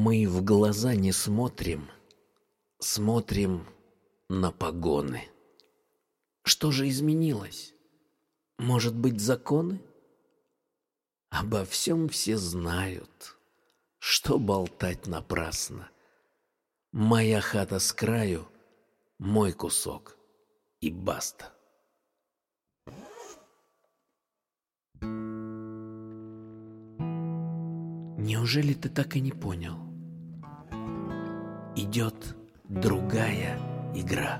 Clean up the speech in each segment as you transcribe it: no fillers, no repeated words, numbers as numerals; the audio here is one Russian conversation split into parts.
Мы в глаза не смотрим, смотрим на погоны. Что же изменилось? Может быть, законы? Обо всем все знают, что болтать напрасно. Моя хата с краю, мой кусок и баста. Неужели ты так и не понял? Идет другая игра.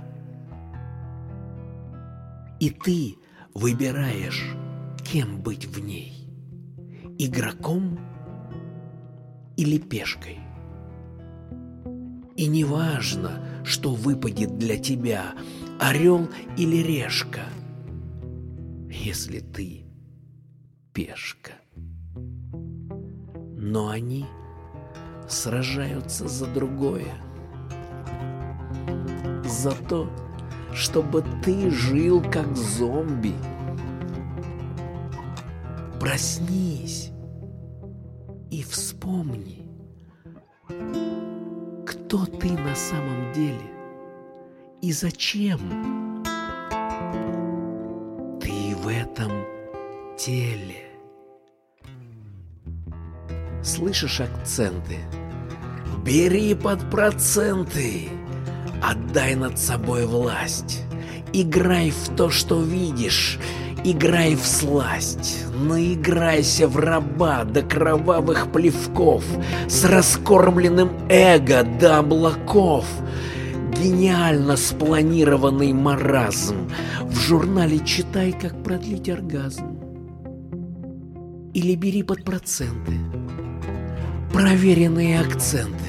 И ты выбираешь, кем быть в ней: игроком или пешкой. И не важно, что выпадет для тебя, орел или решка, если ты пешка. Но они сражаются за другое. За то, чтобы ты жил как зомби. Проснись и вспомни, кто ты на самом деле и зачем ты в этом теле. Слышишь акценты? Бери под проценты, отдай над собой власть. Играй в то, что видишь, играй в сласть. Наиграйся в раба до кровавых плевков, с раскормленным эго до облаков. Гениально спланированный маразм. В журнале читай, как продлить оргазм. Или бери под проценты проверенные акценты.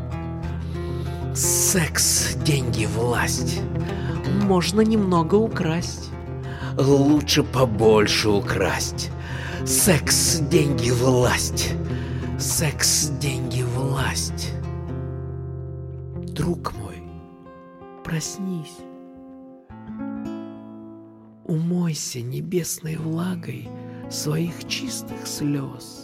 Секс, деньги, власть. Можно немного украсть. Лучше побольше украсть. Секс, деньги, власть. Секс, деньги, власть. Друг мой, проснись. Умойся небесной влагой своих чистых слез.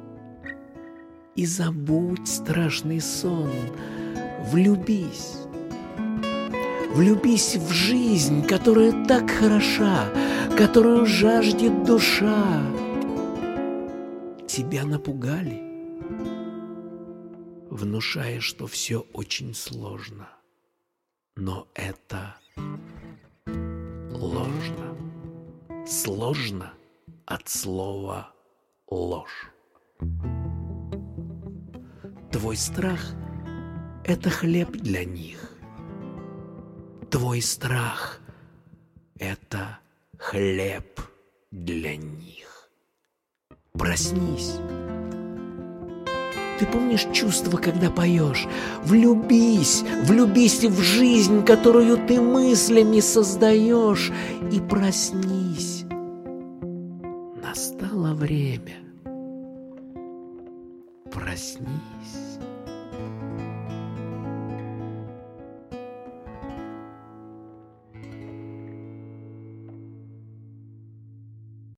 И забудь страшный сон, влюбись. Влюбись в жизнь, которая так хороша, которую жаждет душа. Тебя напугали, внушая, что все очень сложно. Но это ложно. Сложно от слова ложь. Твой страх — это хлеб для них. Твой страх — это хлеб для них. Проснись. Ты помнишь чувство, когда поешь? Влюбись, влюбись в жизнь, которую ты мыслями создаешь, и проснись. Настало время. Проснись.